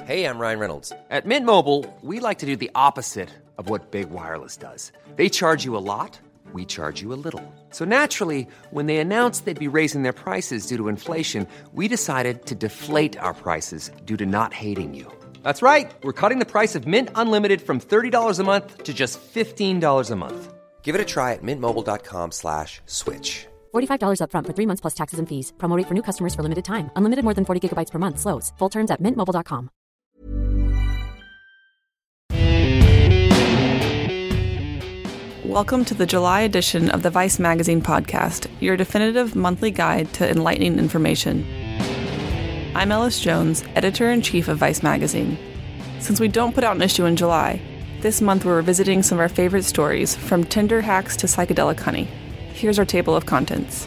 Hey, I'm Ryan Reynolds. At Mint Mobile, we like to do the opposite of what Big Wireless does. They charge you a lot, we charge you a little. So naturally, when they announced they'd be raising their prices due to inflation, we decided to deflate our prices due to not hating you. That's right. We're cutting the price of Mint Unlimited from $30 a month to just $15 a month. Give it a try at mintmobile.com/switch. $45 up front for 3 months plus taxes and fees. Promo rate for new customers for limited time. Unlimited more than 40 gigabytes per month. Slows full terms at mintmobile.com. Welcome to the July edition of the Vice Magazine podcast, your definitive monthly guide to enlightening information. I'm Ellis Jones, editor-in-chief of Vice Magazine. Since we don't put out an issue in July, this month we're revisiting some of our favorite stories, from Tinder hacks to psychedelic honey. Here's our table of contents.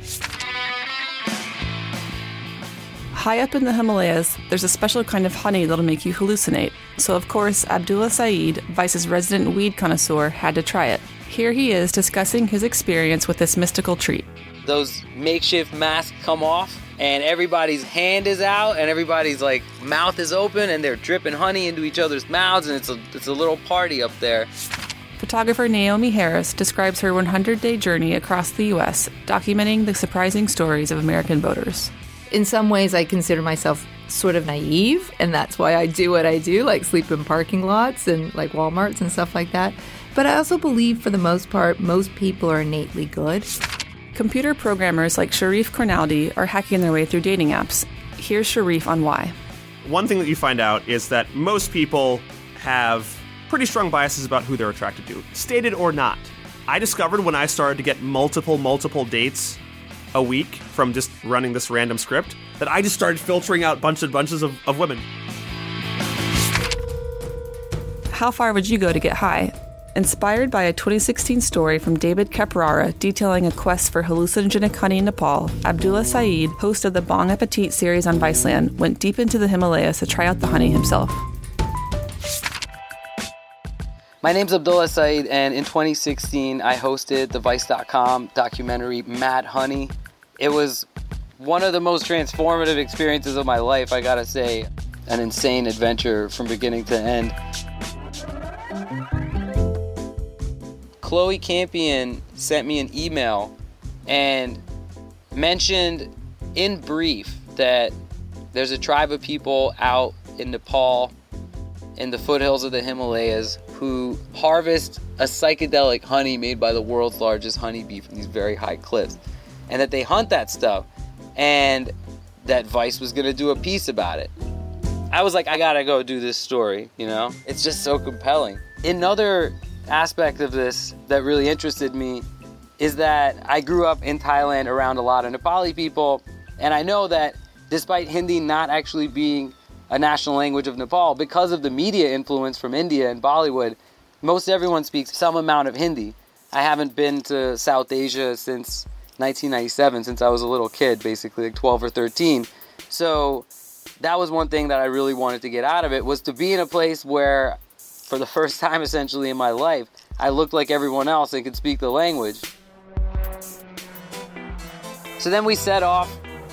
High up in the Himalayas, there's a special kind of honey that'll make you hallucinate. So of course, Abdullah Saeed, Vice's resident weed connoisseur, had to try it. Here he is discussing his experience with this mystical treat. Those makeshift masks come off and everybody's hand is out and everybody's like mouth is open and they're dripping honey into each other's mouths, and it's a little party up there. Photographer Naomi Harris describes her 100-day journey across the U.S., documenting the surprising stories of American voters. In some ways, I consider myself sort of naive, and that's why I do what I do, like sleep in parking lots and like Walmarts and stuff like that. But I also believe, for the most part, most people are innately good. Computer programmers like Sharif Kornaldi are hacking their way through dating apps. Here's Sharif on why. One thing that you find out is that most people have pretty strong biases about who they're attracted to, stated or not. I discovered when I started to get multiple dates a week from just running this random script that I just started filtering out bunches of women. How far would you go to get high? Inspired by a 2016 story from David Caprara detailing a quest for hallucinogenic honey in Nepal, Abdullah Saeed, host of the Bon Appetit series on Viceland, went deep into the Himalayas to try out the honey himself. My name's Abdullah Saeed, and in 2016, I hosted the Vice.com documentary Mad Honey. It was one of the most transformative experiences of my life, I gotta say. An insane adventure from beginning to end. Chloe Campion sent me an email and mentioned in brief that there's a tribe of people out in Nepal, in the foothills of the Himalayas, who harvest a psychedelic honey made by the world's largest honeybee from these very high cliffs, and that they hunt that stuff, and that Vice was going to do a piece about it. I was like, I gotta go do this story, you know? It's just so compelling. Another aspect of this that really interested me is that I grew up in Thailand around a lot of Nepali people, and I know that despite Hindi not actually being a national language of Nepal, because of the media influence from India and Bollywood, most everyone speaks some amount of Hindi. I haven't been to South Asia since 1997, since I was a little kid, basically, like 12 or 13. So that was one thing that I really wanted to get out of it, was to be in a place where, for the first time essentially in my life, I looked like everyone else and could speak the language. So then we set off.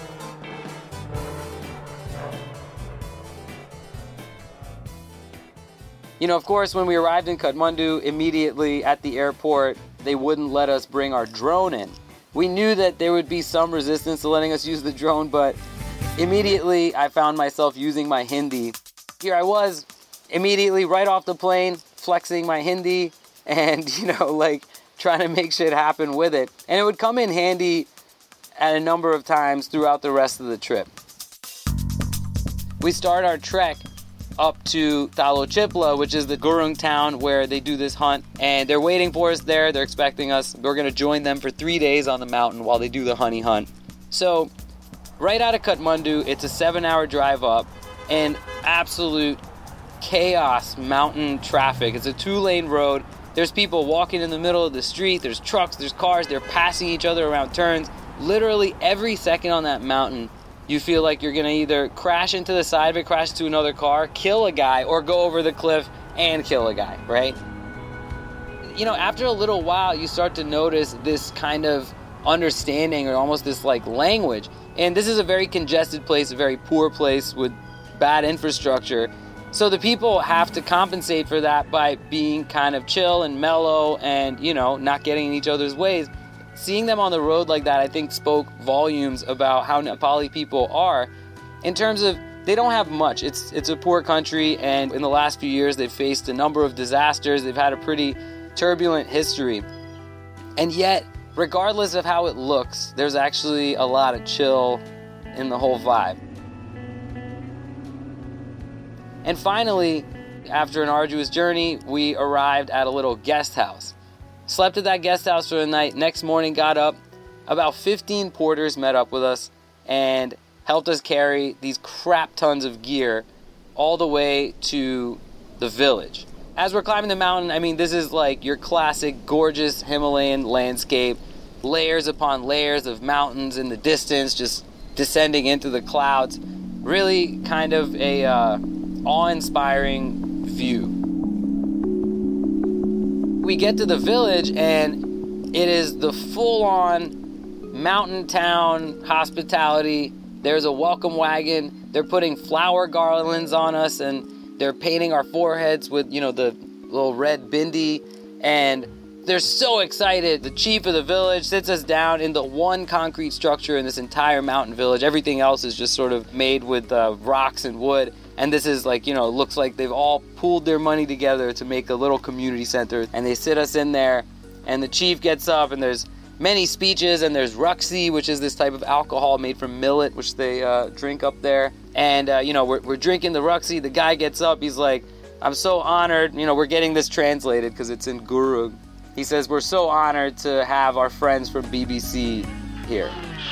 You know, of course, when we arrived in Kathmandu, immediately at the airport, they wouldn't let us bring our drone in. We knew that there would be some resistance to letting us use the drone, but immediately I found myself using my Hindi. Here I was, immediately right off the plane, flexing my Hindi and, like trying to make shit happen with it. And it would come in handy at a number of times throughout the rest of the trip. We start our trek up to Talochipla, which is the Gurung town where they do this hunt, and they're waiting for us there. They're expecting us. We're going to join them for 3 days on the mountain while they do the honey hunt. So right out of Kathmandu, it's a 7-hour drive up, and absolute chaos mountain traffic. It's a 2-lane road. There's people walking in the middle of the street. There's trucks, there's cars. They're passing each other around turns. Literally every second on that mountain, you feel like you're going to either crash into the side of it, crash into another car, kill a guy, or go over the cliff and kill a guy, right? After a little while, you start to notice this kind of understanding, or almost this like language. And this is a very congested place, a very poor place with bad infrastructure. So the people have to compensate for that by being kind of chill and mellow and, not getting in each other's ways. Seeing them on the road like that, I think, spoke volumes about how Nepali people are in terms of they don't have much. It's a poor country, and in the last few years, they've faced a number of disasters. They've had a pretty turbulent history. And yet, regardless of how it looks, there's actually a lot of chill in the whole vibe. And finally, after an arduous journey, we arrived at a little guest house. Slept at that guest house for the night. Next morning, got up. About 15 porters met up with us and helped us carry these crap tons of gear all the way to the village. As we're climbing the mountain, this is like your classic gorgeous Himalayan landscape. Layers upon layers of mountains in the distance, just descending into the clouds. Really kind of a awe-inspiring view. We get to the village and it is the full-on mountain town hospitality. There's a welcome wagon. They're putting flower garlands on us and they're painting our foreheads with, the little red bindi. And they're so excited. The chief of the village sits us down in the one concrete structure in this entire mountain village. Everything else is just sort of made with rocks and wood. And this is looks like they've all pooled their money together to make a little community center. And they sit us in there, and the chief gets up, and there's many speeches, and there's ruxi, which is this type of alcohol made from millet, which they drink up there. And, we're drinking the ruxi. The guy gets up. He's like, I'm so honored. We're getting this translated because it's in Gurung. He says, we're so honored to have our friends from BBC here.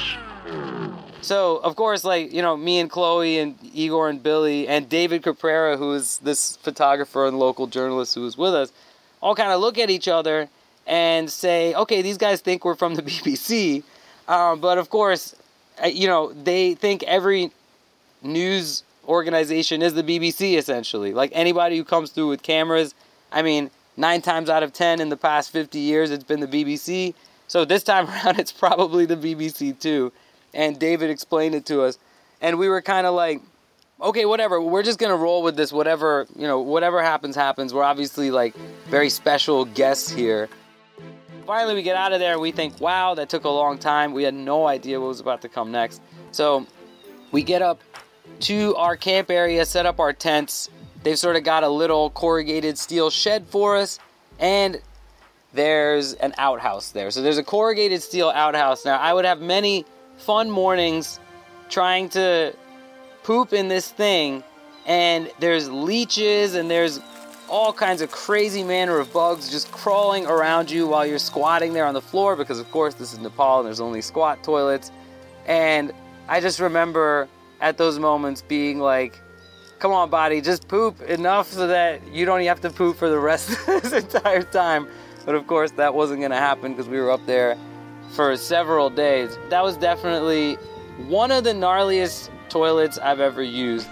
So, of course, me and Chloe and Igor and Billy and David Caprera, who is this photographer and local journalist who was with us, all kind of look at each other and say, okay, these guys think we're from the BBC. But, of course, they think every news organization is the BBC, essentially. Like, anybody who comes through with cameras, 9 times out of 10 in the past 50 years, it's been the BBC. So this time around, it's probably the BBC, too. And David explained it to us. And we were kind of like, okay, whatever. We're just going to roll with this. Whatever happens, happens. We're obviously very special guests here. Finally, we get out of there and we think, wow, that took a long time. We had no idea what was about to come next. So we get up to our camp area, set up our tents. They've sort of got a little corrugated steel shed for us. And there's an outhouse there. So there's a corrugated steel outhouse. Now, I would have many fun mornings trying to poop in this thing, and there's leeches and there's all kinds of crazy manner of bugs just crawling around you while you're squatting there on the floor, because of course this is Nepal and there's only squat toilets. And I just remember at those moments being like, come on, body, just poop enough so that you don't have to poop for the rest of this entire time. But of course that wasn't going to happen because we were up there for several days. That was definitely one of the gnarliest toilets I've ever used.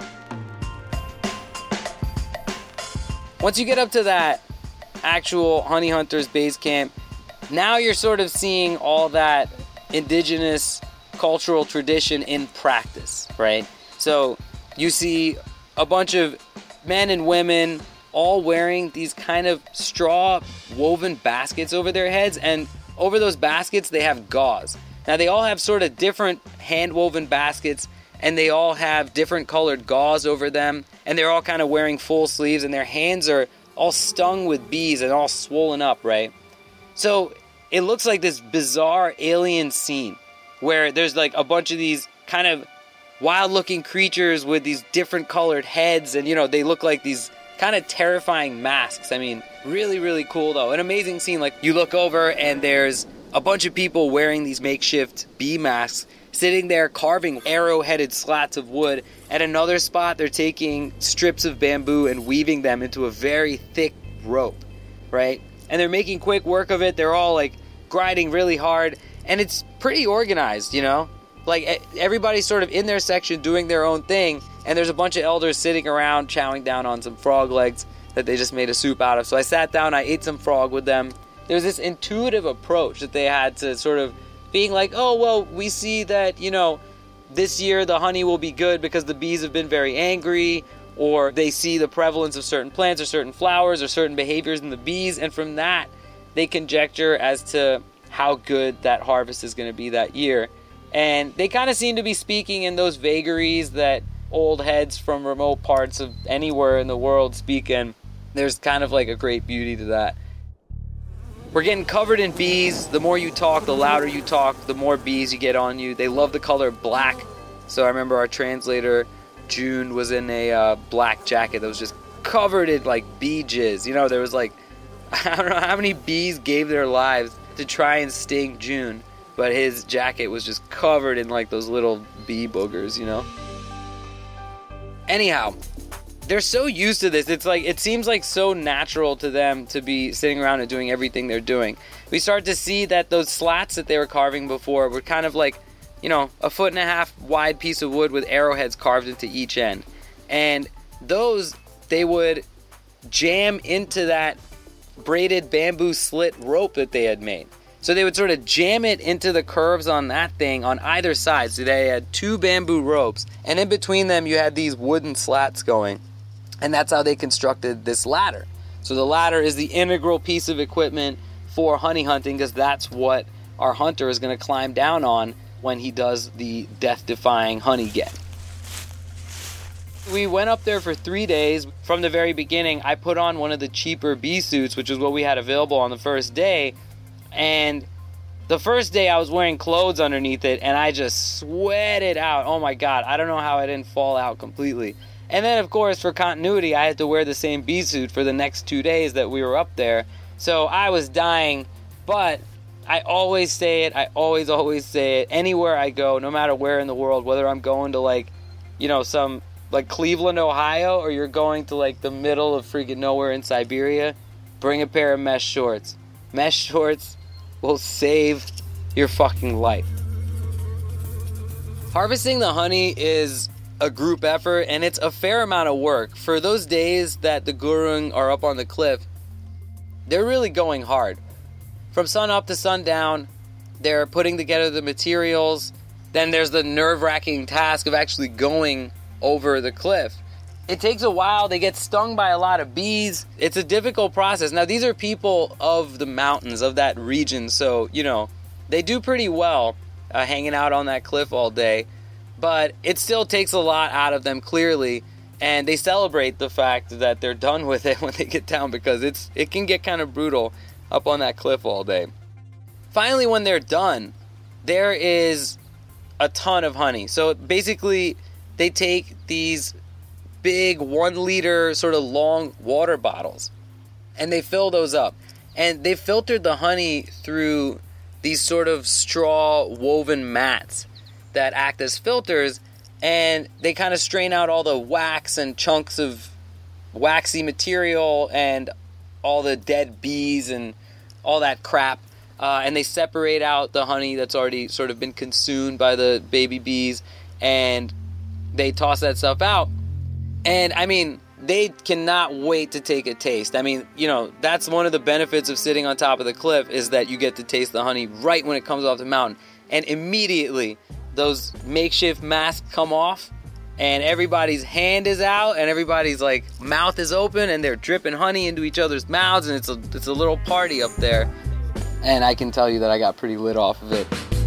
Once you get up to that actual Honey Hunters base camp, now you're sort of seeing all that indigenous cultural tradition in practice, right? So you see a bunch of men and women all wearing these kind of straw woven baskets over their heads, and over those baskets, they have gauze. Now, they all have sort of different hand-woven baskets, and they all have different colored gauze over them, and they're all kind of wearing full sleeves, and their hands are all stung with bees and all swollen up, right? So it looks like this bizarre alien scene where there's a bunch of these kind of wild-looking creatures with these different colored heads, and, they look like these kind of terrifying masks. Really, really cool, though. An amazing scene. You look over and there's a bunch of people wearing these makeshift bee masks, sitting there carving arrow-headed slats of wood. At another spot, they're taking strips of bamboo and weaving them into a very thick rope, right? And they're making quick work of it. They're all, grinding really hard. And it's pretty organized, everybody's sort of in their section doing their own thing. And there's a bunch of elders sitting around chowing down on some frog legs that they just made a soup out of. So I sat down, I ate some frog with them. There was this intuitive approach that they had to sort of being like, oh, well, we see that, this year the honey will be good because the bees have been very angry, or they see the prevalence of certain plants or certain flowers or certain behaviors in the bees, and from that they conjecture as to how good that harvest is going to be that year. And they kind of seem to be speaking in those vagaries that old heads from remote parts of anywhere in the world speak in. There's kind of like a great beauty to that. We're getting covered in bees. The more you talk, the louder you talk, the more bees you get on you. They love the color black. So I remember our translator, June, was in a black jacket that was just covered in like bee jizz. You know, there was like, I don't know how many bees gave their lives to try and sting June, but his jacket was just covered in like those little bee boogers, you know? Anyhow, they're so used to this. It's like, it seems like so natural to them to be sitting around and doing everything they're doing. We start to see that those slats that they were carving before were kind of like, you know, 1.5 foot wide piece of wood with arrowheads carved into each end. And those, they would jam into that braided bamboo slit rope that they had made. So they would sort of jam it into the curves on that thing on either side. So they had 2 bamboo ropes, and in between them you had these wooden slats going. And that's how they constructed this ladder. So the ladder is the integral piece of equipment for honey hunting, because that's what our hunter is going to climb down on when he does the death-defying honey get. We went up there for 3 days. From the very beginning, I put on one of the cheaper bee suits, which is what we had available on the first day. And the first day I was wearing clothes underneath it, and I just sweated out. Oh my God, I don't know how I didn't fall out completely. And then, of course, for continuity, I had to wear the same bee suit for the next 2 days that we were up there. So I was dying, but I always say it. I always say it. Anywhere I go, no matter where in the world, whether I'm going to, like, you know, some, like, Cleveland, Ohio, or you're going to, like, the middle of freaking nowhere in Siberia, bring a pair of mesh shorts. Mesh shorts will save your fucking life. Harvesting the honey is a group effort, and it's a fair amount of work. For those days that the Gurung are up on the cliff, they're really going hard. From sun up to sundown, they're putting together the materials. Then there's the nerve-wracking task of actually going over the cliff. It takes a while. They get stung by a lot of bees. It's a difficult process. Now, these are people of the mountains, of that region, so, you know, they do pretty well hanging out on that cliff all day. But it still takes a lot out of them, clearly, and they celebrate the fact that they're done with it when they get down, because it can get kind of brutal up on that cliff all day. Finally, when they're done, there is a ton of honey. So basically, they take these big 1-liter sort of long water bottles, and they fill those up. And they filtered the honey through these sort of straw woven mats that act as filters, and they kind of strain out all the wax and chunks of waxy material and all the dead bees and all that crap, and they separate out the honey that's already sort of been consumed by the baby bees, and they toss that stuff out. And I mean, they cannot wait to take a taste. I mean, you know, that's one of the benefits of sitting on top of the cliff, is that you get to taste the honey right when it comes off the mountain. And immediately those makeshift masks come off, and everybody's hand is out, and everybody's like mouth is open, and they're dripping honey into each other's mouths, and it's a little party up there. And I can tell you that I got pretty lit off of it.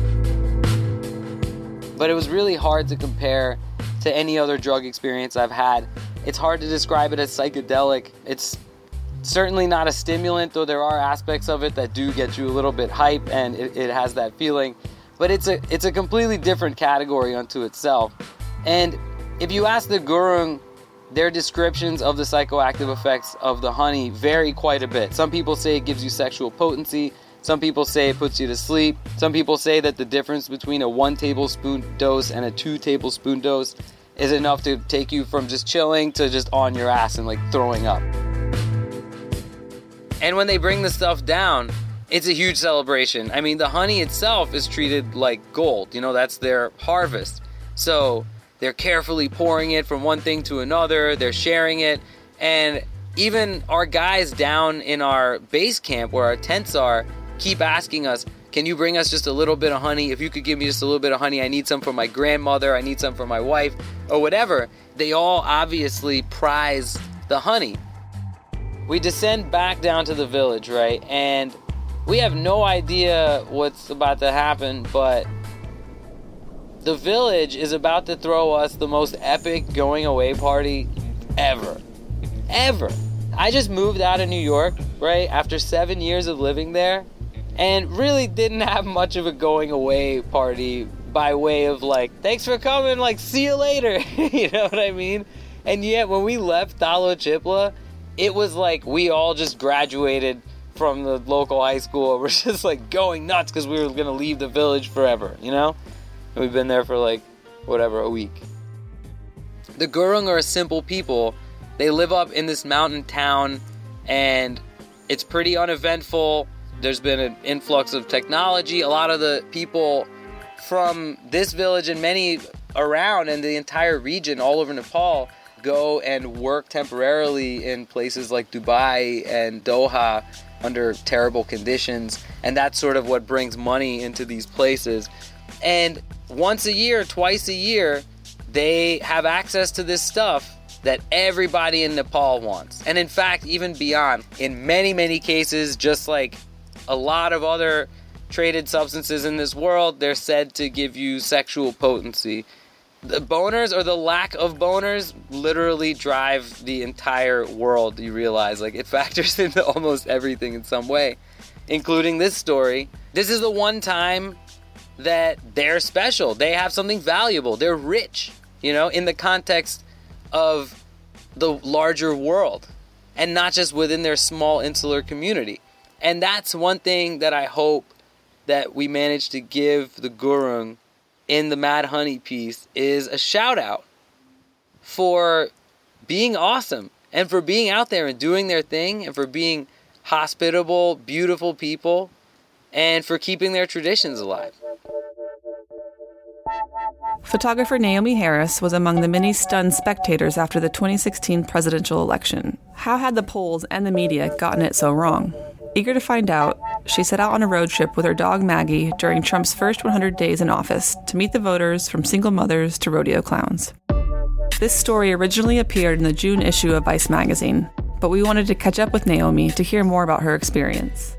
But it was really hard to compare to any other drug experience I've had. It's hard to describe it as psychedelic. It's certainly not a stimulant, though there are aspects of it that do get you a little bit hype, and it has that feeling. But it's a completely different category unto itself. And if you ask the Gurung, their descriptions of the psychoactive effects of the honey vary quite a bit. Some people say it gives you sexual potency. Some people say it puts you to sleep. Some people say that the difference between a 1 tablespoon dose and a 2 tablespoon dose is enough to take you from just chilling to just on your ass and like throwing up. And when they bring the stuff down, it's a huge celebration. I mean, the honey itself is treated like gold. You know, that's their harvest. So they're carefully pouring it from one thing to another. They're sharing it. And even our guys down in our base camp where our tents are keep asking us, can you bring us just a little bit of honey? If you could give me just a little bit of honey, I need some for my grandmother, I need some for my wife, or whatever. They all obviously prize the honey. We descend back down to the village, right? And we have no idea what's about to happen, but the village is about to throw us the most epic going away party ever. Ever. I just moved out of New York, right, after 7 years of living there, and really didn't have much of a going away party by way of like, thanks for coming, like, see you later. You know what I mean? And yet when we left Talochipla, it was like we all just graduated from the local high school. We're just like going nuts because we were going to leave the village forever, you know? And we've been there for like, whatever, a week. The Gurung are a simple people. They live up in this mountain town, and it's pretty uneventful. There's been an influx of technology. A lot of the people from this village and many around and the entire region all over Nepal go and work temporarily in places like Dubai and Doha under terrible conditions, and that's sort of what brings money into these places. And once a year, twice a year, they have access to this stuff that everybody in Nepal wants. And in fact, even beyond, in many, many cases, just like a lot of other traded substances in this world, they're said to give you sexual potency. The boners or the lack of boners literally drive the entire world, you realize. Like, it factors into almost everything in some way, including this story. This is the one time that they're special. They have something valuable. They're rich, you know, in the context of the larger world and not just within their small insular community. And that's one thing that I hope that we manage to give the Gurung in the Mad Honey piece is a shout out for being awesome and for being out there and doing their thing and for being hospitable, beautiful people and for keeping their traditions alive. Photographer Naomi Harris was among the many stunned spectators after the 2016 presidential election. How had the polls and the media gotten it so wrong? Eager to find out, she set out on a road trip with her dog Maggie during Trump's first 100 days in office to meet the voters from single mothers to rodeo clowns. This story originally appeared in the June issue of Vice magazine, but we wanted to catch up with Naomi to hear more about her experience.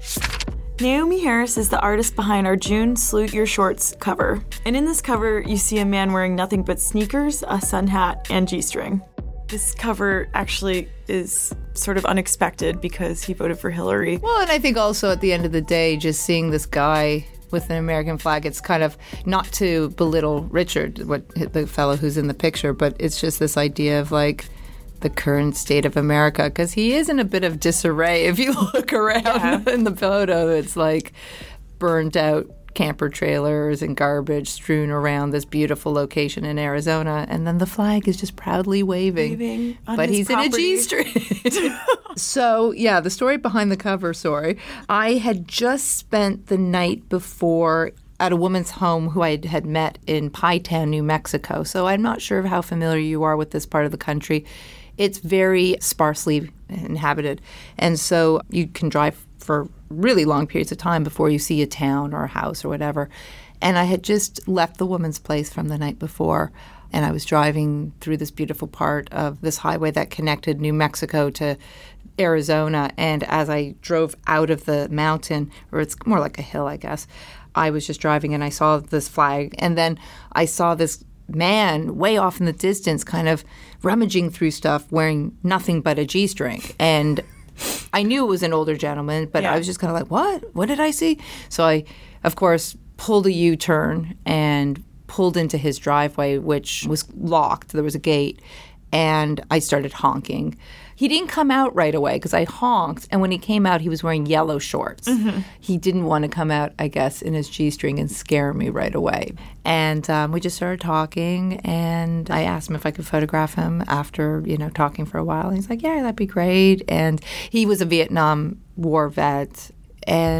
Naomi Harris is the artist behind our June Salute Your Shorts cover. And in this cover, you see a man wearing nothing but sneakers, a sun hat, and G-string. This cover actually is sort of unexpected because he voted for Hillary. Well, and I think also at the end of the day, just seeing this guy with an American flag, it's kind of not to belittle Richard, the fellow who's in the picture, but it's just this idea of like the current state of America, because he is in a bit of disarray. If you look around in the photo, it's like burnt out camper trailers and garbage strewn around this beautiful location in Arizona, and then the flag is just proudly waving but he's property. In a G-string. So, yeah, the story behind the cover, I had just spent the night before at a woman's home who I had met in Pie Town, New Mexico. So I'm not sure how familiar you are with this part of the country. It's very sparsely inhabited, and so you can drive for really long periods of time before you see a town or a house or whatever. And I had just left the woman's place from the night before, and I was driving through this beautiful part of this highway that connected New Mexico to Arizona. And as I drove out of the mountain, or it's more like a hill, I guess, I was just driving and I saw this flag. And then I saw this man way off in the distance kind of rummaging through stuff wearing nothing but a G-string. And I knew it was an older gentleman, but I was just kind of like, what? What did I see? So I, of course, pulled a U-turn and pulled into his driveway, which was locked. There was a gate. And I started honking. He didn't come out right away because I honked. And when he came out, he was wearing yellow shorts. Mm-hmm. He didn't want to come out, I guess, in his G-string and scare me right away. And we just started talking. And I asked him if I could photograph him after, talking for a while. And he's like, yeah, that'd be great. And he was a Vietnam War vet. And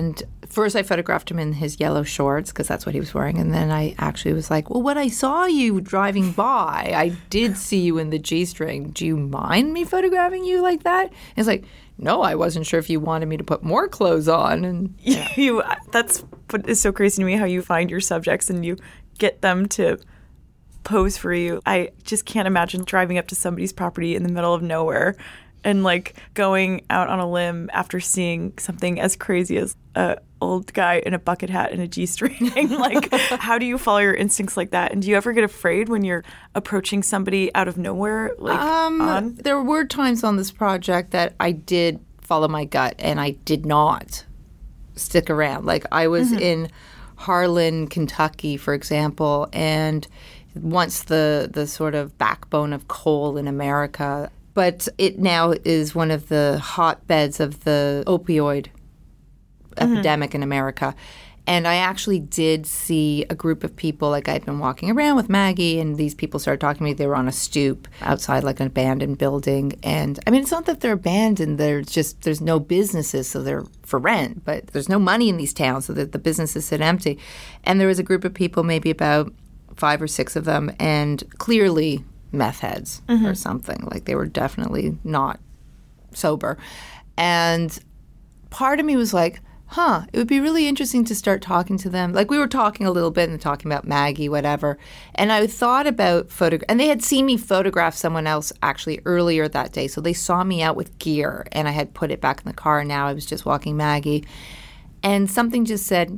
First, I photographed him in his yellow shorts because that's what he was wearing. And then I actually was like, well, when I saw you driving by, I did see you in the G-string. Do you mind me photographing you like that? And it's like, no, I wasn't sure if you wanted me to put more clothes on. And That's what is so crazy to me, how you find your subjects and you get them to pose for you. I just can't imagine driving up to somebody's property in the middle of nowhere and like going out on a limb after seeing something as crazy as a old guy in a bucket hat and a G-string. Like, how do you follow your instincts like that? And do you ever get afraid when you're approaching somebody out of nowhere? There were times on this project that I did follow my gut and I did not stick around. Like, I was in Harlan, Kentucky, for example, and once the sort of backbone of coal in America. But it now is one of the hotbeds of the opioid epidemic in America. And I actually did see a group of people, like I'd been walking around with Maggie, and these people started talking to me. They were on a stoop outside like an abandoned building. And I mean, it's not that they're abandoned. There's no businesses, so they're for rent. But there's no money in these towns, so that the businesses sit empty. And there was a group of people, maybe about 5 or 6 of them, and clearly meth heads or something. Like, they were definitely not sober. And part of me was like, it would be really interesting to start talking to them. Like, we were talking a little bit and talking about Maggie, whatever. And I thought about and they had seen me photograph someone else actually earlier that day. So they saw me out with gear and I had put it back in the car, and now I was just walking Maggie. And something just said,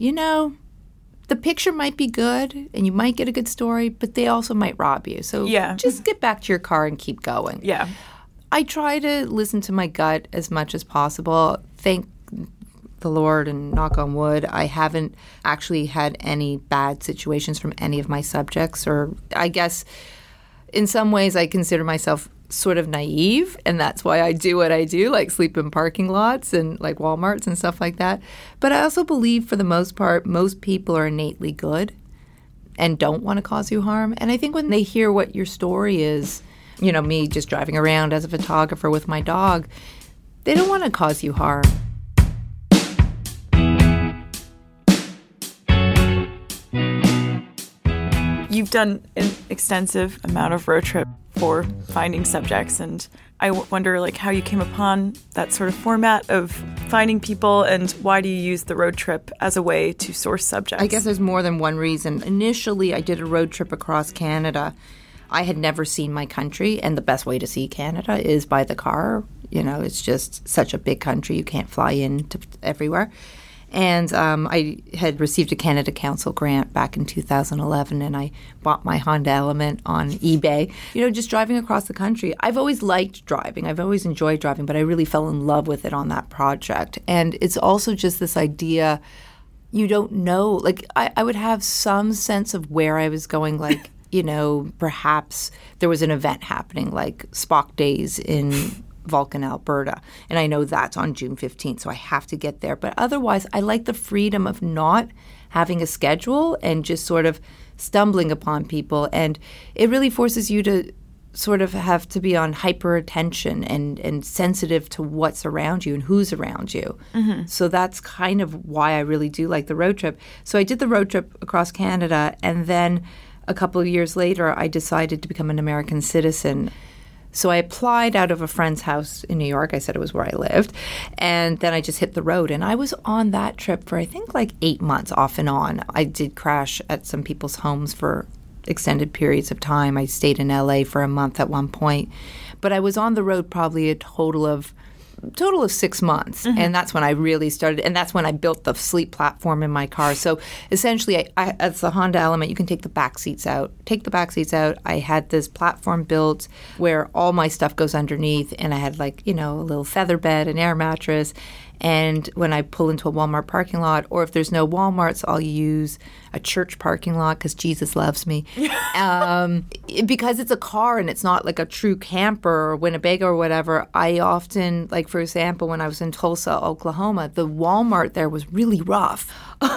the picture might be good and you might get a good story, but they also might rob you. So just get back to your car and keep going. Yeah. I try to listen to my gut as much as possible. Thank the Lord and knock on wood, I haven't actually had any bad situations from any of my subjects. Or I guess in some ways I consider myself sort of naive, and that's why I do what I do, like sleep in parking lots and like Walmarts and stuff like that. But I also believe for the most part, most people are innately good and don't want to cause you harm. And I think when they hear what your story is, me just driving around as a photographer with my dog, they don't want to cause you harm. You've done an extensive amount of road trip for finding subjects, and I wonder how you came upon that sort of format of finding people, and why do you use the road trip as a way to source subjects? I guess there's more than one reason. Initially, I did a road trip across Canada. I had never seen my country, and the best way to see Canada is by the car. It's just such a big country. You can't fly into everywhere. And I had received a Canada Council grant back in 2011, and I bought my Honda Element on eBay. Just driving across the country. I've always liked driving. I've always enjoyed driving, but I really fell in love with it on that project. And it's also just this idea, you don't know. I would have some sense of where I was going, perhaps there was an event happening, like Spock Days in Vulcan, Alberta. And I know that's on June 15th, so I have to get there. But otherwise, I like the freedom of not having a schedule and just sort of stumbling upon people. And it really forces you to sort of have to be on hyper attention and sensitive to what's around you and who's around you. So that's kind of why I really do like the road trip. So I did the road trip across Canada, and then a couple of years later, I decided to become an American citizen. So I applied out of a friend's house in New York. I said it was where I lived. And then I just hit the road. And I was on that trip for, I think, 8 months off and on. I did crash at some people's homes for extended periods of time. I stayed in LA for a month at one point. But I was on the road probably a total of 6 months. And that's when I really started. And that's when I built the sleep platform in my car. So essentially, as the Honda Element, you can take the back seats out. I had this platform built where all my stuff goes underneath. And I had a little feather bed, an air mattress. And when I pull into a Walmart parking lot, or if there's no Walmarts, I'll use a church parking lot because Jesus loves me. Because it's a car and it's not like a true camper or Winnebago or whatever, I often, for example, when I was in Tulsa, Oklahoma, the Walmart there was really rough.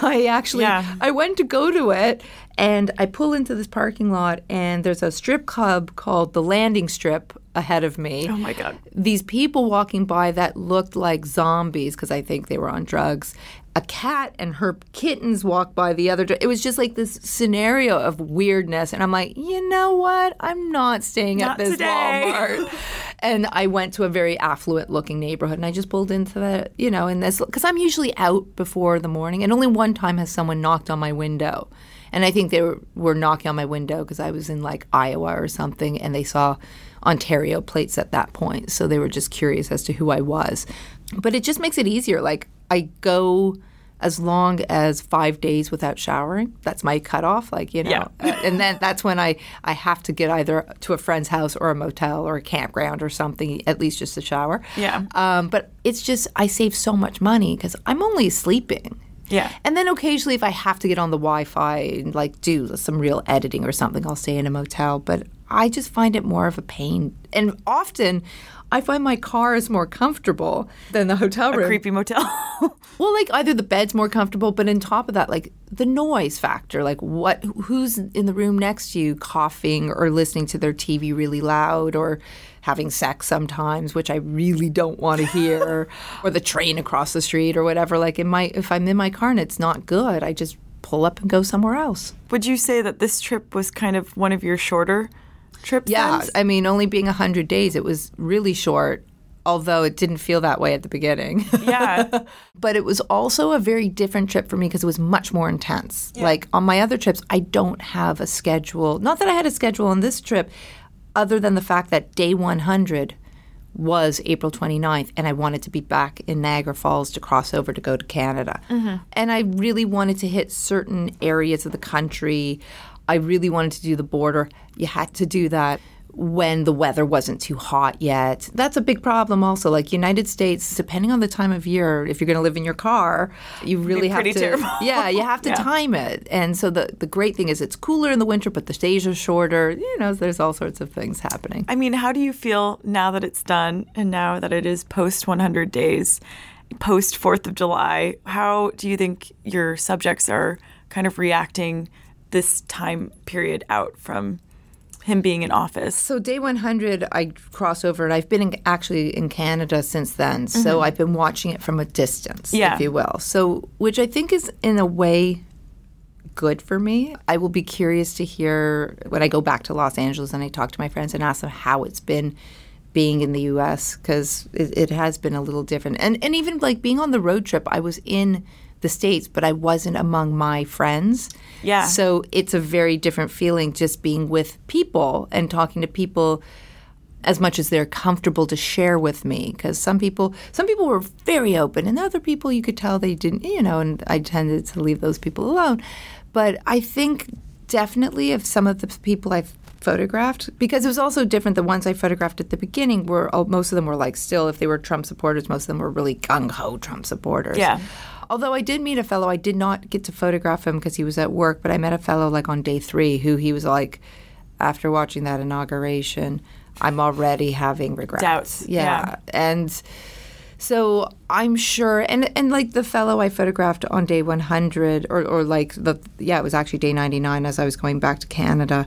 I went to go to it, and I pull into this parking lot, and there's a strip club called the Landing Strip ahead of me. Oh, my God. These people walking by that looked like zombies because I think they were on drugs. A cat and her kittens walked by the other day. It was just like this scenario of weirdness. And I'm like, you know what? I'm not staying at this Walmart. And I went to a very affluent looking neighborhood and I just pulled into the, in this, because I'm usually out before the morning. And only one time has someone knocked on my window. And I think they were knocking on my window because I was in like Iowa or something and they saw Ontario plates at that point. So they were just curious as to who I was. But it just makes it easier. Like I go as long as 5 days without showering. That's my cutoff, Yeah. And then that's when I have to get either to a friend's house or a motel or a campground or something, at least just to shower. Yeah. But it's just, I save so much money because I'm only sleeping. Yeah. And then occasionally if I have to get on the Wi-Fi and do some real editing or something, I'll stay in a motel. But I just find it more of a pain. And often I find my car is more comfortable than the hotel room. A creepy motel. Well, either the bed's more comfortable, but on top of that, the noise factor, who's in the room next to you coughing or listening to their TV really loud or having sex sometimes, which I really don't want to hear, or the train across the street or whatever. If I'm in my car and it's not good, I just pull up and go somewhere else. Would you say that this trip was kind of one of your shorter trips? Yeah, then? I mean, only being 100 days, it was really short. Although it didn't feel that way at the beginning. Yeah. But it was also a very different trip for me because it was much more intense. Yeah. On my other trips, I don't have a schedule. Not that I had a schedule on this trip, other than the fact that day 100 was April 29th, and I wanted to be back in Niagara Falls to cross over to go to Canada. Mm-hmm. And I really wanted to hit certain areas of the country. I really wanted to do the border. You had to do that when the weather wasn't too hot yet. That's a big problem also. United States, depending on the time of year, if you're going to live in your car, you really have to... terrible. Yeah, you have to time it. And so the great thing is it's cooler in the winter, but the days are shorter. There's all sorts of things happening. I mean, how do you feel now that it's done and now that it is post 100 days, post 4th of July? How do you think your subjects are kind of reacting this time period out from him being in office? So day 100, I cross over, and I've been actually in Canada since then. So I've been watching it from a distance, if you will. So, which I think is in a way good for me. I will be curious to hear when I go back to Los Angeles and I talk to my friends and ask them how it's been being in the U.S. because it has been a little different. And even being on the road trip, I was in the States, but I wasn't among my friends. Yeah. So it's a very different feeling just being with people and talking to people as much as they're comfortable to share with me. Because some people were very open, and other people you could tell they didn't, and I tended to leave those people alone. But I think definitely of some of the people I've photographed, because it was also different. The ones I photographed at the beginning most of them were still, if they were Trump supporters, most of them were really gung-ho Trump supporters. Yeah. Although I did meet a fellow, I did not get to photograph him because he was at work, but I met a fellow on day 3 who he was after watching that inauguration, I'm already having regrets. Doubts. Yeah. And so I'm sure, and the fellow I photographed on day 100, or it was actually day 99 as I was going back to Canada.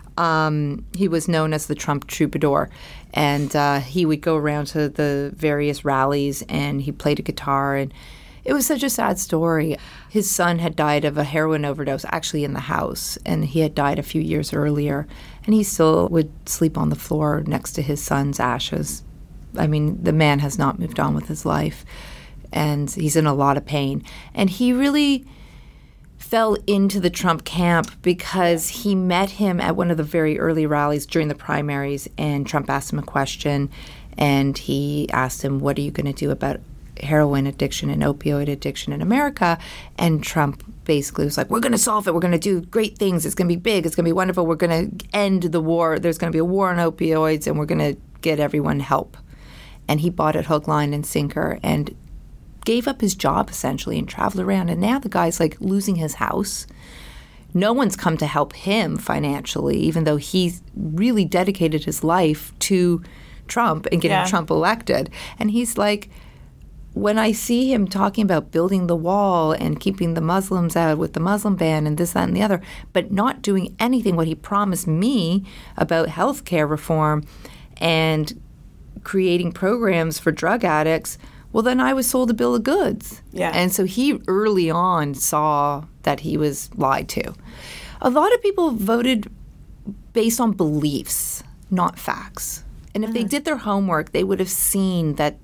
He was known as the Trump troubadour, and he would go around to the various rallies, and he played a guitar, and it was such a sad story. His son had died of a heroin overdose actually in the house, and he had died a few years earlier, and he still would sleep on the floor next to his son's ashes. I mean, the man has not moved on with his life, and he's in a lot of pain. And he really fell into the Trump camp because he met him at one of the very early rallies during the primaries, and Trump asked him a question, and he asked him, what are you going to do about heroin addiction and opioid addiction in America? And Trump basically was we're going to solve it. We're going to do great things. It's going to be big. It's going to be wonderful. We're going to end the war. There's going to be a war on opioids, and we're going to get everyone help. And he bought it hook, line, and sinker and gave up his job essentially and traveled around. And now the guy's losing his house. No one's come to help him financially, even though he really dedicated his life to Trump and getting Trump elected. And he's when I see him talking about building the wall and keeping the Muslims out with the Muslim ban and this, that, and the other, but not doing anything what he promised me about health care reform and creating programs for drug addicts, well, then I was sold a bill of goods. Yeah. And so he early on saw that he was lied to. A lot of people voted based on beliefs, not facts. And if they did their homework, they would have seen that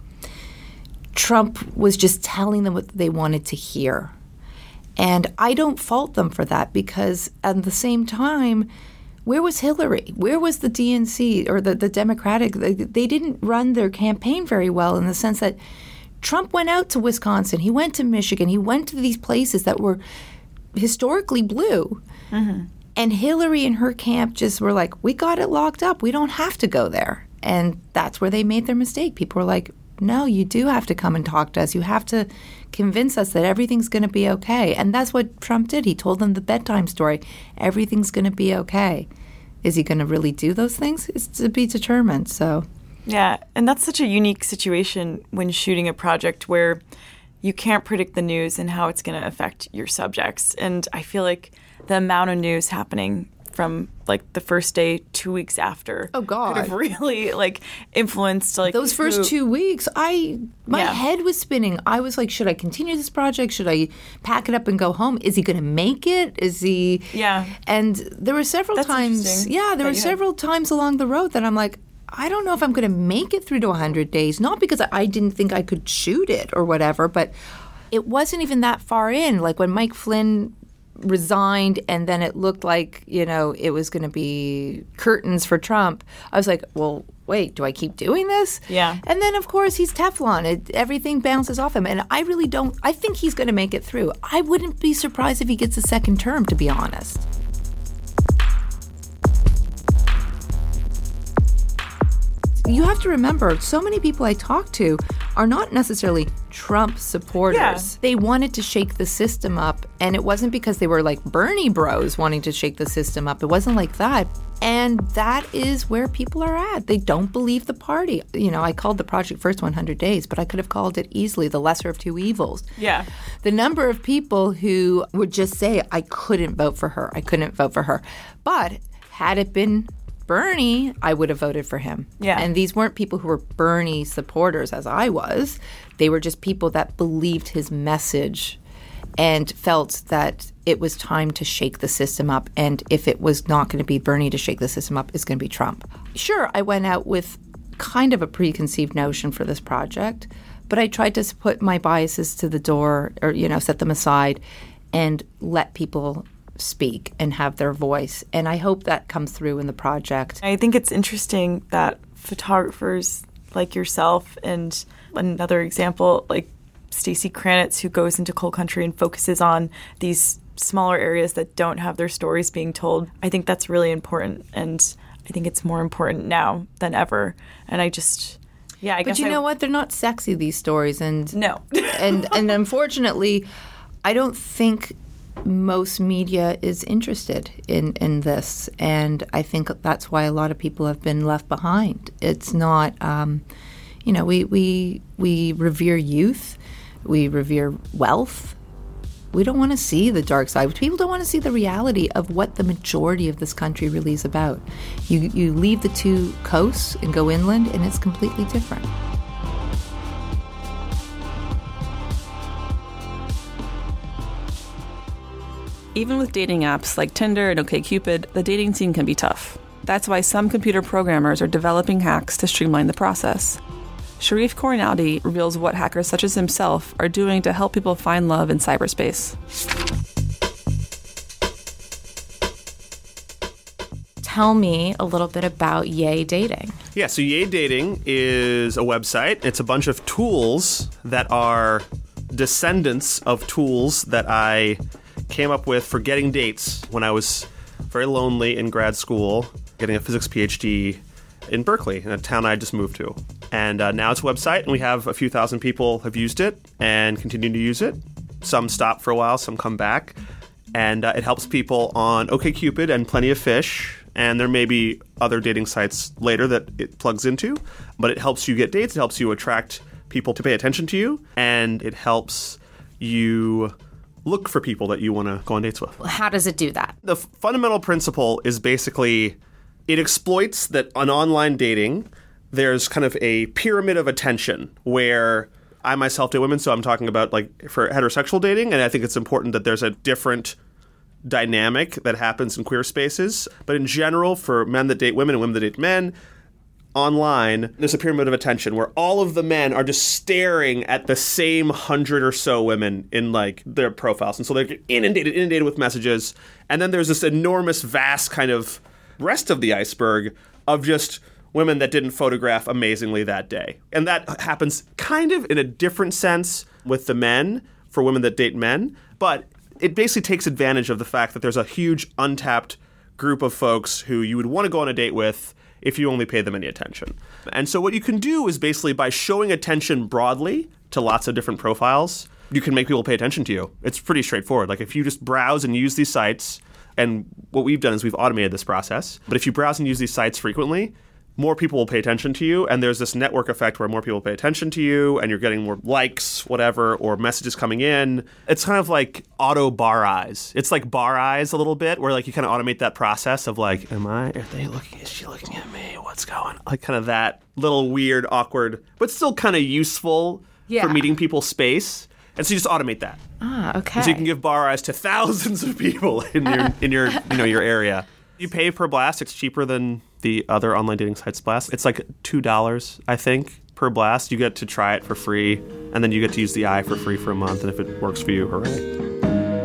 Trump was just telling them what they wanted to hear. And I don't fault them for that, because at the same time, where was Hillary? Where was the DNC or the Democratic? They didn't run their campaign very well, in the sense that Trump went out to Wisconsin, he went to Michigan, he went to these places that were historically blue. And Hillary and her camp just were like, we got it locked up. We don't have to go there. And that's where they made their mistake. People were like, no, you do have to come and talk to us. You have to convince us that everything's going to be okay. And that's what Trump did. He told them the bedtime story. Everything's going to be okay. Is he going to really do those things? It's to be determined. So, yeah, and that's such a unique situation when shooting a project where you can't predict the news and how it's going to affect your subjects. And I feel like the amount of news happening from like the first day, 2 weeks after, oh God, could have really like influenced like those first 2 weeks. My head was spinning. I was like, should I continue this project? Should I pack it up and go home? Is he going to make it? Is he? Yeah. And there were several times. Yeah, there were several times along the road that I'm like, I don't know if I'm going to make it through to 100 days. Not because I didn't think I could shoot it or whatever, but it wasn't even that far in. Like when Mike Flynn resigned and then it looked like, it was going to be curtains for Trump, I was like, well, wait, do I keep doing this? Yeah. And then, of course, he's Teflon. Everything bounces off him. And I think he's going to make it through. I wouldn't be surprised if he gets a second term, to be honest. You have to remember, so many people I talk to are not necessarily Trump supporters. Yeah. They wanted to shake the system up, and it wasn't because they were like Bernie bros wanting to shake the system up. It wasn't like that. And that is where people are at. They don't believe the party. I called the project First 100 Days, but I could have called it easily the lesser of two evils. Yeah. The number of people who would just say, I couldn't vote for her. I couldn't vote for her. But had it been Bernie, I would have voted for him. Yeah. And these weren't people who were Bernie supporters, as I was. They were just people that believed his message and felt that it was time to shake the system up. And if it was not going to be Bernie to shake the system up, it's going to be Trump. Sure, I went out with kind of a preconceived notion for this project, but I tried to put my biases to the door, or, set them aside and let people speak and have their voice. And I hope that comes through in the project. I think it's interesting that photographers like yourself, and another example like Stacey Kranitz, who goes into coal country and focuses on these smaller areas that don't have their stories being told. I think that's really important, and I think it's more important now than ever. And I just, I guess. But you know what? They're not sexy, these stories, and no, and unfortunately, I don't think most media is interested in this, and I think that's why a lot of people have been left behind. It's not, we revere youth, we revere wealth. We don't want to see the dark side. People don't want to see the reality of what the majority of this country really is about. You leave the two coasts and go inland, and it's completely different. Even with dating apps like Tinder and OkCupid, the dating scene can be tough. That's why some computer programmers are developing hacks to streamline the process. Sharif Korinaldi reveals what hackers such as himself are doing to help people find love in cyberspace. Tell me a little bit about Yay Dating. Yeah, so Yay Dating is a website. It's a bunch of tools that are descendants of tools that I came up with for getting dates when I was very lonely in grad school, getting a physics PhD in Berkeley, in a town I just moved to. And now it's a website, and we have a few thousand people have used it and continue to use it. Some stop for a while, some come back. And it helps people on OkCupid and Plenty of Fish. And there may be other dating sites later that it plugs into. But it helps you get dates. It helps you attract people to pay attention to you. And it helps you look for people that you want to go on dates with. How does it do that? The fundamental principle is basically it exploits that on online dating, there's kind of a pyramid of attention where I myself date women, so I'm talking about like for heterosexual dating, and I think it's important that there's a different dynamic that happens in queer spaces. But in general, for men that date women and women that date men, online, there's a pyramid of attention where all of the men are just staring at the same 100 or so women in like their profiles. And so they're inundated with messages. And then there's this enormous, vast kind of rest of the iceberg of just women that didn't photograph amazingly that day. And that happens kind of in a different sense with the men for women that date men. But it basically takes advantage of the fact that there's a huge untapped group of folks who you would want to go on a date with if you only pay them any attention. And so what you can do is basically by showing attention broadly to lots of different profiles, you can make people pay attention to you. It's pretty straightforward. Like if you just browse and use these sites, and what we've done is we've automated this process, but if you browse and use these sites frequently, more people will pay attention to you, and there's this network effect where more people pay attention to you, and you're getting more likes, whatever, or messages coming in. It's kind of like auto bar eyes. It's like bar eyes a little bit, where like you kind of automate that process of like, is she looking at me? What's going on? Like kind of that little weird, awkward, but still kind of useful for meeting people's space. And so you just automate that. Okay. And so you can give bar eyes to thousands of people in your your area. You pay per blast. It's cheaper than the other online dating sites blast. It's like $2, I think, per blast. You get to try it for free, and then you get to use the eye for free for a month, and if it works for you, hooray.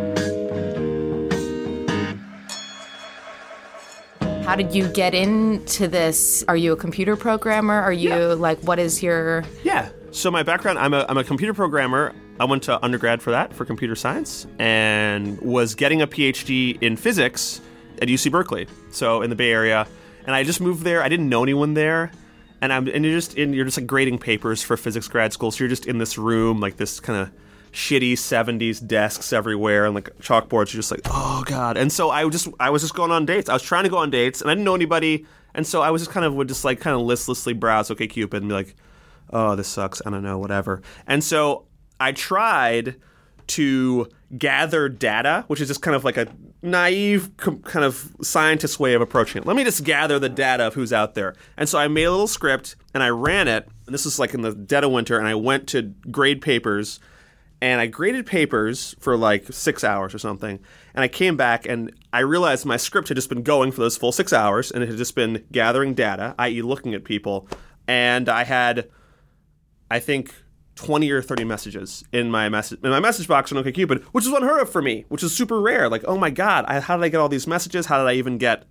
How did you get into this? Are you a computer programmer? Are you what is your... Yeah. So my background, I'm a computer programmer. I went to undergrad for that, for computer science, and was getting a PhD in physics at UC Berkeley, so in the Bay Area. And I just moved there. I didn't know anyone there. And you're just like grading papers for physics grad school. So you're just in this room, like this kind of shitty 70s desks everywhere and like chalkboards. You're just like, oh God. And so I was just going on dates. I was trying to go on dates and I didn't know anybody. And so I was just kind of listlessly browse OkCupid and be like, oh, this sucks. I don't know, whatever. And so I tried to gather data, which is just kind of like a naive kind of scientist way of approaching it. Let me just gather the data of who's out there. And so I made a little script and I ran it. And this was like in the dead of winter. And I went to grade papers and I graded papers for like 6 hours or something. And I came back and I realized my script had just been going for those full 6 hours and it had just been gathering data, i.e. looking at people. And I had, I think, 20 or 30 messages in my message box on OkCupid, which is unheard of for me, which is super rare. Like, oh my God, how did I get all these messages? How did I even get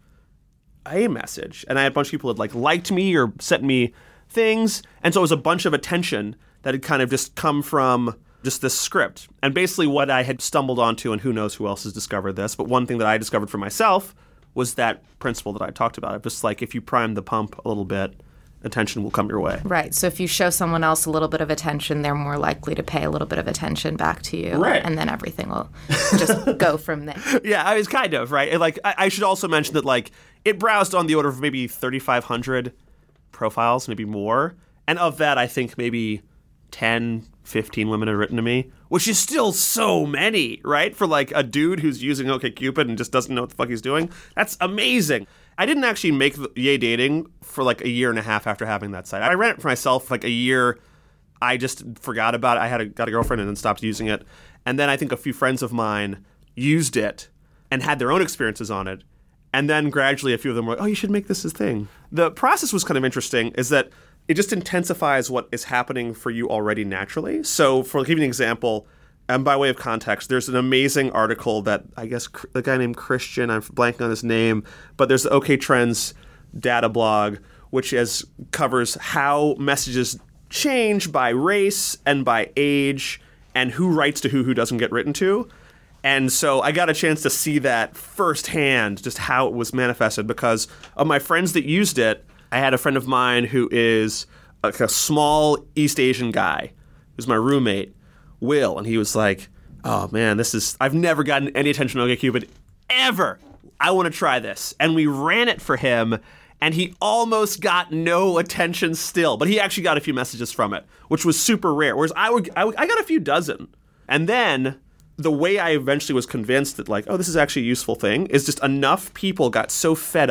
a message? And I had a bunch of people that like liked me or sent me things. And so it was a bunch of attention that had kind of just come from just this script. And basically what I had stumbled onto, and who knows who else has discovered this, but one thing that I discovered for myself was that principle that I talked about. Just like if you prime the pump a little bit, attention will come your way. Right. So if you show someone else a little bit of attention, they're more likely to pay a little bit of attention back to you. Right. And then everything will just go from there. Yeah, I was kind of, right? Like, I should also mention that, like, it browsed on the order of maybe 3,500 profiles, maybe more. And of that, I think maybe 10, 15 women had written to me, which is still so many, right? For, like, a dude who's using OkCupid and just doesn't know what the fuck he's doing. That's amazing. I didn't actually make Yay Dating for like a year and a half after having that site. I ran it for myself for like a year. I just forgot about it. I got a girlfriend and then stopped using it. And then I think a few friends of mine used it and had their own experiences on it. And then gradually a few of them were like, oh, you should make this a thing. The process was kind of interesting is that it just intensifies what is happening for you already naturally. So for giving an example, and by way of context, there's an amazing article that I guess the guy named Christian, I'm blanking on his name, but there's the OK Trends data blog, which covers how messages change by race and by age and who writes to who doesn't get written to. And so I got a chance to see that firsthand, just how it was manifested, because of my friends that used it. I had a friend of mine who is like a small East Asian guy, who's my roommate, Will, and he was like, oh man, I've never gotten any attention on OkCupid ever. I want to try this. And we ran it for him, and he almost got no attention still, but he actually got a few messages from it, which was super rare. Whereas I got a few dozen. And then the way I eventually was convinced that like, oh, this is actually a useful thing is just enough people got so fed up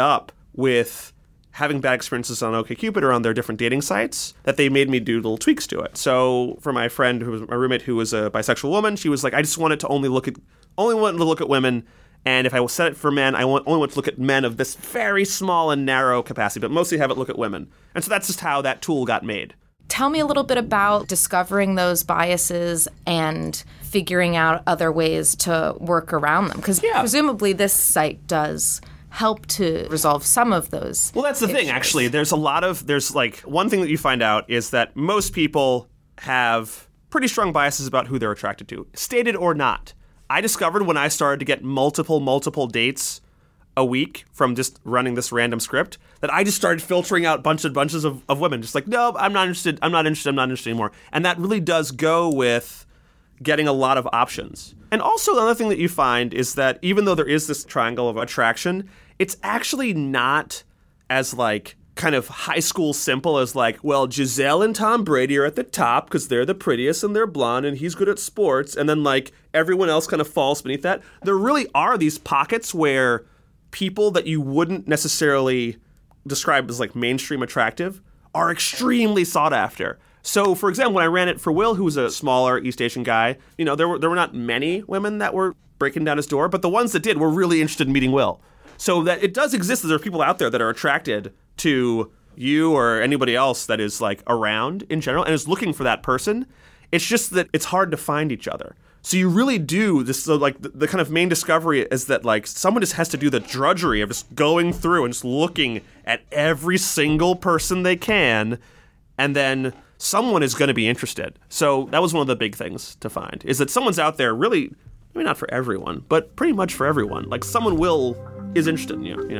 with having bad experiences on OkCupid or on their different dating sites that they made me do little tweaks to it. So for my friend who was my roommate who was a bisexual woman, she was like, I just wanted to only wanted to look at women. And if I set it for men, only want to look at men of this very small and narrow capacity, but mostly have it look at women. And so that's just how that tool got made. Tell me a little bit about discovering those biases and figuring out other ways to work around them. Because presumably this site does help to resolve some of those. Well, that's the thing, actually. There's one thing that you find out is that most people have pretty strong biases about who they're attracted to, stated or not. I discovered when I started to get multiple dates a week from just running this random script that I just started filtering out bunches of women. Just like, no, I'm not interested anymore. And that really does go with getting a lot of options. And also the other thing that you find is that even though there is this triangle of attraction, it's actually not as like kind of high school simple as like, well, Giselle and Tom Brady are at the top because they're the prettiest and they're blonde and he's good at sports. And then like everyone else kind of falls beneath that. There really are these pockets where people that you wouldn't necessarily describe as like mainstream attractive are extremely sought after. So, for example, when I ran it for Will, who was a smaller East Asian guy, there were not many women that were breaking down his door, but the ones that did were really interested in meeting Will. So that it does exist that there are people out there that are attracted to you or anybody else that is like around in general and is looking for that person. It's just that it's hard to find each other. So you really do this. So like the kind of main discovery is that like someone just has to do the drudgery of just going through and just looking at every single person they can, and then someone is going to be interested. So that was one of the big things to find, is that someone's out there really, maybe not for everyone, but pretty much for everyone. Like someone is interested in you,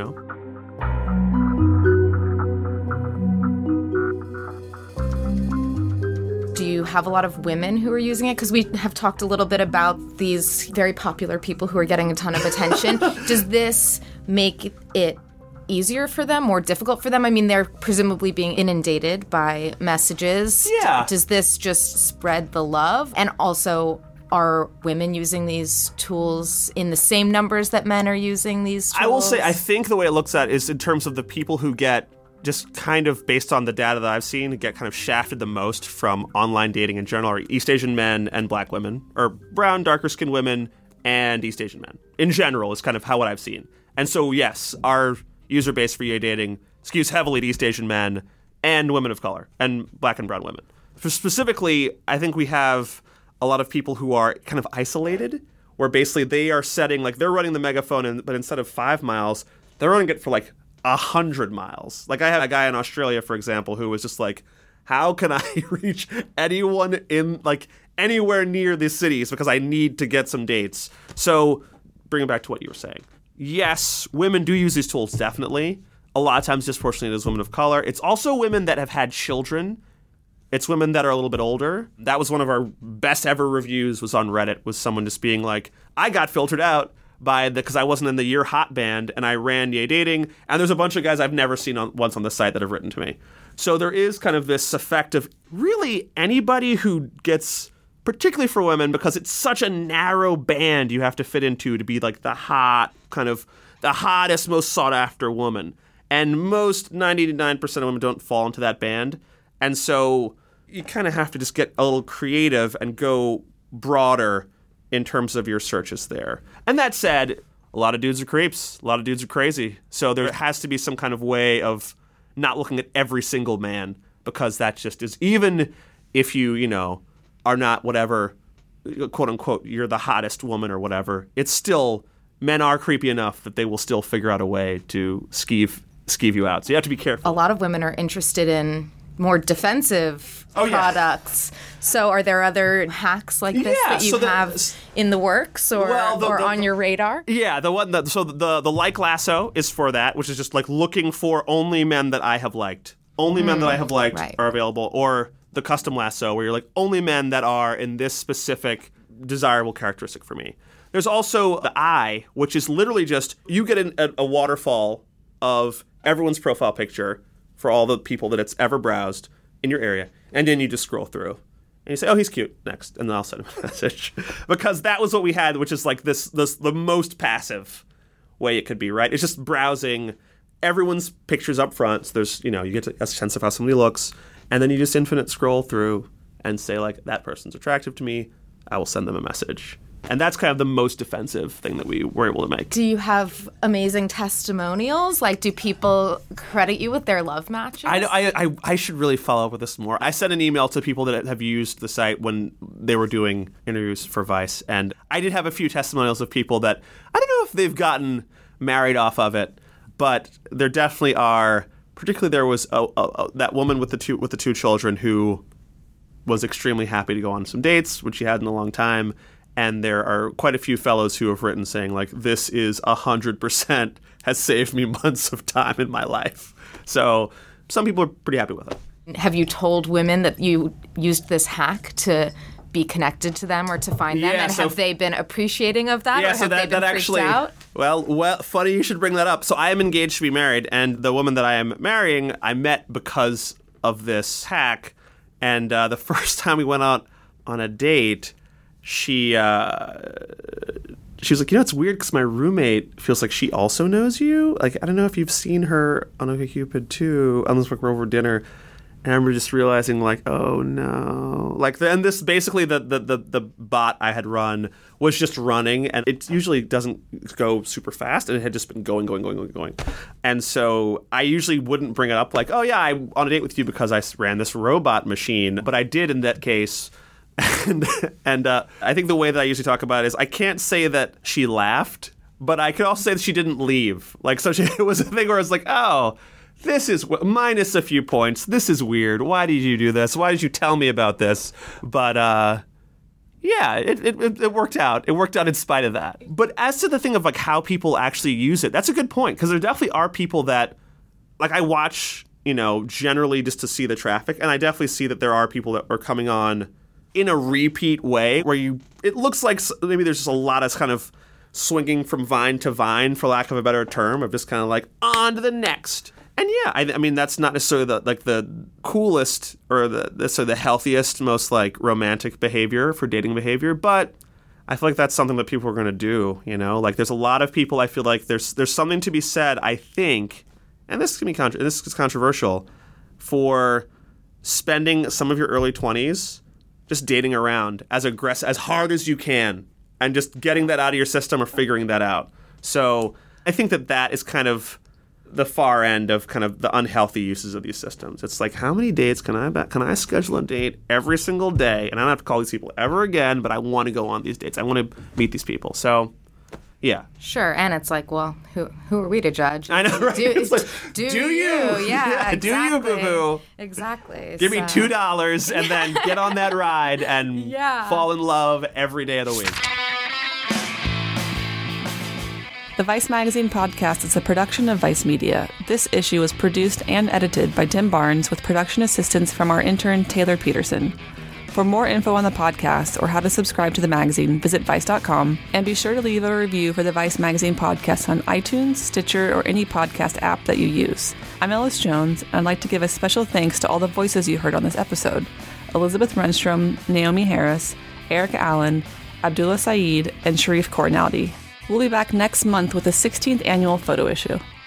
Do you have a lot of women who are using it? Because we have talked a little bit about these very popular people who are getting a ton of attention. Does this make it easier for them, more difficult for them? I mean, they're presumably being inundated by messages. Yeah. Does this just spread the love? And also, are women using these tools in the same numbers that men are using these tools? I will say, I think the way it looks at is in terms of the people who get, just kind of based on the data that I've seen, get kind of shafted the most from online dating in general are East Asian men and black women, or brown, darker skinned women and East Asian men. In general is kind of what I've seen. And so, yes, our user base for EA dating skews heavily to East Asian men and women of color and black and brown women. Specifically, I think we have a lot of people who are kind of isolated, where basically they are setting, like they're running the megaphone, but instead of 5 miles, they're running it for like 100 miles. Like I had a guy in Australia, for example, who was just like, how can I reach anyone in like anywhere near these cities because I need to get some dates? So bringing back to what you were saying. Yes, women do use these tools, definitely. A lot of times, disproportionately, as women of color. It's also women that have had children. It's women that are a little bit older. That was one of our best ever reviews, was on Reddit, was someone just being like, I got filtered out because I wasn't in the Year Hot band and I ran Yay Dating, and there's a bunch of guys I've never seen once on the site that have written to me. So there is kind of this effect of really anybody who gets, particularly for women, because it's such a narrow band you have to fit into to be like the hot, kind of the hottest, most sought after woman. And most 99% of women don't fall into that band. And so you kind of have to just get a little creative and go broader in terms of your searches there. And that said, a lot of dudes are creeps. A lot of dudes are crazy. So there has to be some kind of way of not looking at every single man, because that just is, even if you are not whatever, quote unquote, you're the hottest woman or whatever, it's still, men are creepy enough that they will still figure out a way to skeeve you out. So you have to be careful. A lot of women are interested in more defensive products. So are there other hacks like this that you have in the works or on your radar? Yeah, the one that, so the like lasso is for that, which is just like looking for only men that I have liked. Only men that I have liked are available. Or the custom lasso, where you're like, only men that are in this specific desirable characteristic for me. There's also the eye, which is literally just, you get a waterfall of everyone's profile picture for all the people that it's ever browsed in your area, and then you just scroll through. And you say, oh, he's cute, next. And then I'll send him a message. Because that was what we had, which is like this the most passive way it could be, right? It's just browsing everyone's pictures up front. So there's, you get a sense of how somebody looks. And then you just infinite scroll through and say, like, that person's attractive to me. I will send them a message. And that's kind of the most defensive thing that we were able to make. Do you have amazing testimonials? Like, do people credit you with their love matches? I should really follow up with this more. I sent an email to people that have used the site when they were doing interviews for Vice. And I did have a few testimonials of people that, I don't know if they've gotten married off of it, but there definitely are. Particularly there was that woman with the two children who was extremely happy to go on some dates, which she hadn't in a long time. And there are quite a few fellows who have written saying, like, this is 100% has saved me months of time in my life. So some people are pretty happy with it. Have you told women that you used this hack to be connected to them or to find them? And have they been appreciating of that? Yeah, or so have they been freaked out? Well, funny you should bring that up. So I am engaged to be married, and the woman that I am marrying, I met because of this hack. And the first time we went out on a date, she was like, it's weird because my roommate feels like she also knows you. Like, I don't know if you've seen her on OkCupid too, unless we're over dinner. And I remember just realizing, like, oh no. Like, and this basically the bot I had run was just running, and it usually doesn't go super fast, and it had just been going. And so I usually wouldn't bring it up like, oh yeah, I'm on a date with you because I ran this robot machine. But I did in that case. And I think the way that I usually talk about it is I can't say that she laughed, but I could also say that she didn't leave. Like, so it was a thing where it's like, oh, this is minus a few points. This is weird. Why did you do this? Why did you tell me about this? But yeah, it worked out. It worked out in spite of that. But as to the thing of like how people actually use it, that's a good point, because there definitely are people that, like, I watch, generally just to see the traffic, and I definitely see that there are people that are coming on in a repeat way where it looks like maybe there's just a lot of kind of swinging from vine to vine, for lack of a better term, of just kind of like on to the next. And yeah, I mean, that's not necessarily the coolest or the healthiest, most like romantic behavior for dating behavior, but I feel like that's something that people are going to do, Like, there's a lot of people, I feel like there's something to be said, I think, and this is controversial, for spending some of your early 20s just dating around as hard as you can, and just getting that out of your system or figuring that out. So I think that is kind of the far end of kind of the unhealthy uses of these systems. It's like, how many dates can I schedule a date every single day, and I don't have to call these people ever again, but I want to go on these dates. I want to meet these people. So yeah. Sure. And it's like, well, who are we to judge? I know, right? Do you? Yeah, exactly. Do you, boo-boo? Exactly. Give me $2 and then get on that ride and fall in love every day of the week. The Vice Magazine podcast is a production of Vice Media. This issue was produced and edited by Tim Barnes with production assistance from our intern, Taylor Peterson. For more info on the podcast or how to subscribe to the magazine, visit Vice.com, and be sure to leave a review for the Vice Magazine podcast on iTunes, Stitcher, or any podcast app that you use. I'm Ellis Jones, and I'd like to give a special thanks to all the voices you heard on this episode: Elizabeth Renstrom, Naomi Harris, Erica Allen, Abdullah Saeed, and Sharif Kornaldi. We'll be back next month with the 16th annual photo issue.